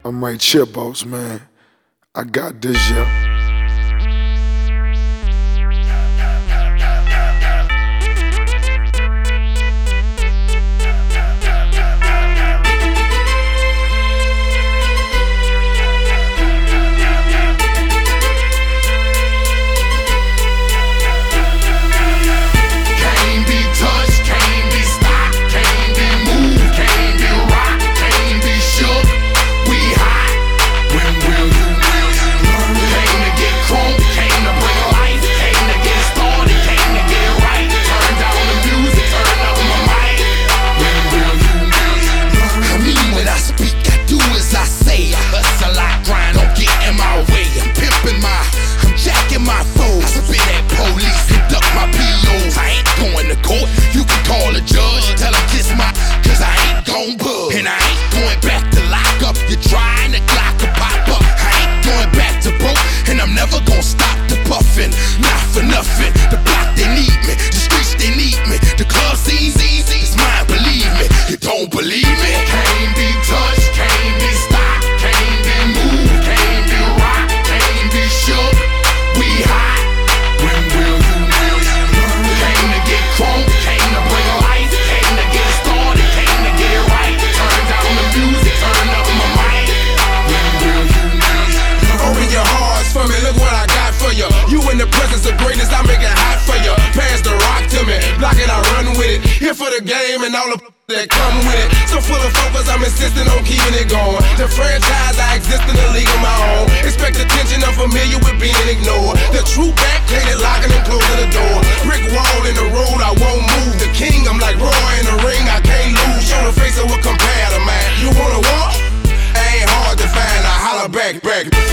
I'm right here, boss man. I got this, yeah. And I ain't going back to lock up. You're trying to Glock to pop up. I ain't going back to broke, and I'm never gonna stop the puffin'. Not for nothing. The block they need me, the streets they need me, the club scene it's mine. Believe me, you don't believe me. Can't be touched, can't be stopped, can't be moved, can't be rocked, can't be shook. We hot. When will you learn? Came to get crunk, came to bring life, came to get started, came to get right. Turn down the music, turn up my mic. When will you learn? Open your hearts for me, look what I got for you. You in the presence of greatness, I make it hot for you. Pass the rock to me, block it, I run with it. Here for the game and all the that come with it. So full of focus, I'm insisting on keeping it going. The franchise, I exist in a league of my own. Expect attention, I'm familiar with being ignored. The true backplated, locking and closing the door. Brick wall in the road, I won't move. The king, I'm like Roy in the ring, I can't lose. Show the face of what compare to man. You wanna walk? Ain't hard to find, I holler back.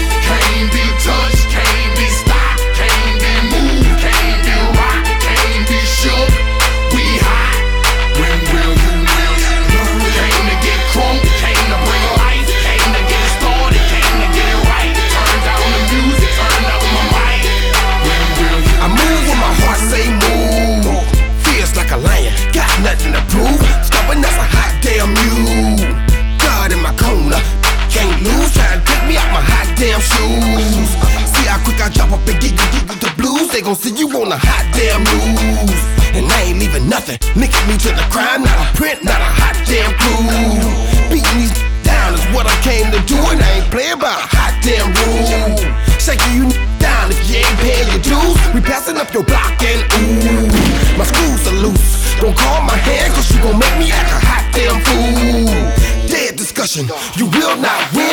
Can't be touched, can't be stopped, can't be moved, can't be rocked, can't be shook. We hot. When will you learn? Came to get crunk, came to bring life, came to get started, came to get it right. Turn down the music, turn up my mic. When will you I move when my heart say move. Feels like a lion, got nothing to prove. Stubborn as a hot damn mule. God in my corner, can't lose. Trying to take me out my hot damn shoes. See how quick I drop up and get you the blues. They gon' see you on the hot damn news. And I ain't leaving nothing, linking me to the crime. Not a print, not a hot damn clue. Beating these down is what I came to do, and I ain't playing by a hot damn rule. Shaking you down if you ain't paying your dues. We passing up your block and ooh, my screws are loose. Don't call my hand, cause you gon' make me act a hot damn fool. Dead discussion, you will not win.